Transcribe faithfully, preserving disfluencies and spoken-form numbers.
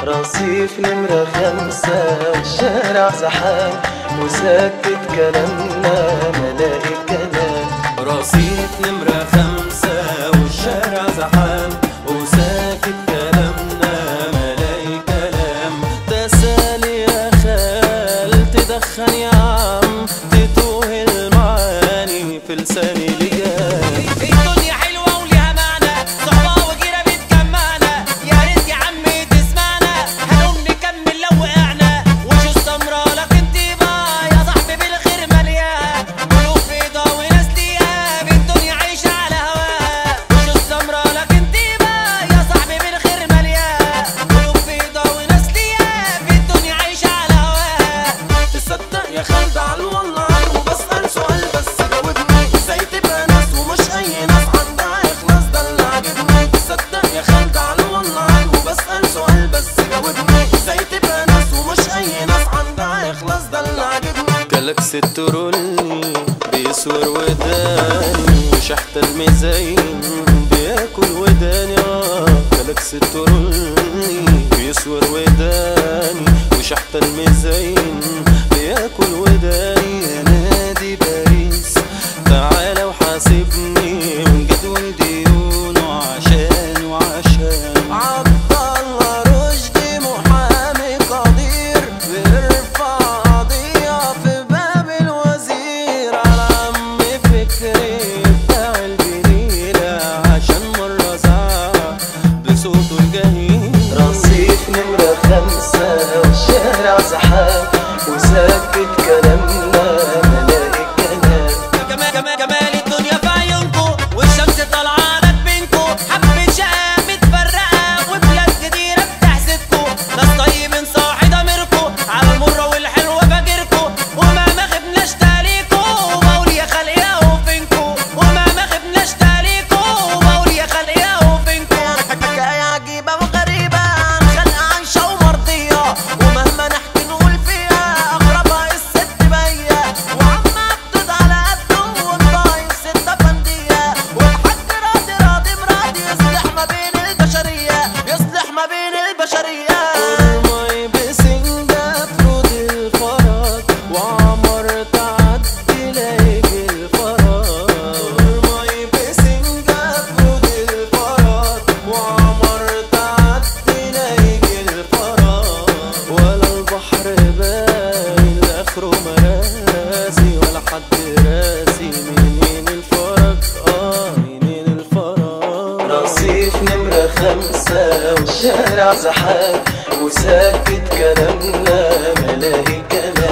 رصيف نمرة خمسة والشارع زحام وساكت كلامنا ملاقي كلام. رصيف نمرة خمسة والشارع زحام وساكت كلامنا ملاقي كلام. تسالي يا خال تدخن يا عم تتوه المعاني في لساني لجام. الدنيا حلوة وليها معنى صحبة وجيرة بتجمعنا، يا ريت يا عمي تسمعنا هنقوم نكمل لو وقعنا. وش السمرة لكن طيبة يا صاحبي بالخير مليان، قلوب بيضا وناس ليها في الدنيا عايشة على هواها. وش السمرة لكن طيبة يا صاحبي بالخير مليان، قلوب بيضا وناس ليها في الدنيا عايشة على هواها. تصدق يا خالد على والله وبسأل سؤال بس جاوبني، ازاي تبقى ناس ومش اي ناس عندها اخلاص ده اللي عاجبني. تصدق يا خالد على والله وبسأل سؤال بس جاوبني، ازاي تبقى ناس ومش اي ناس عندها اخلاص ده اللي عاجبني. كلاكس الترولي بيسور وداني وشحت المزين بياكل وداني. اه كلاكس الترولي بيسور وداني وشحت المزين بياكل وداني. يا نادي باريس تعالى وحاسبني ونجدول ديونه عشان وعشان. عبدالله رشدي محامي قدير بيرفع قضية في باب الوزير على عم فكري بتاع البنيرة عشان مرة زعق بصوته الجهير. رصيف نمرة خمسة والشارع زحام وساكت كلامنا ملاقي كلام. جمال جمال جمال الدنيا في عيونكو والشمس طالعه لك بينكو، حبة شقة متفرقة وبلاد كتيرة بتحسدكو. ناس طيبين صاحي ضميركو على المرة والحلوة فاكركو، ومهما غبناش تاريكو وبقول يا خلق ياهو فينكو. ومهما غبناش تاريكو وبقول يا خلق ياهو فينكو. حكاية عجيبة وغريبة عن خلق عايشة ومرضية، ومهما نحكي نقول فيها أغربها الست بيا. وعم عبدود على قده والضايف ستة فندية، والحاج راضي راضي مرادي يصلح ما بين البشرية، يصلح ما بين البشرية. مي بسنجة ترود الفرج وعمر تعدي لايق الفرج. مي بسنجة ترود الفرج وعمر تعدي لايق الفرج. ولا البحر باين لاخره مراسي ولا حد راسي منين الفرج. اه منين الفرج. رصيف نمرة خمسة والشارع زحام وساكت كلامنا ملاقي كلام.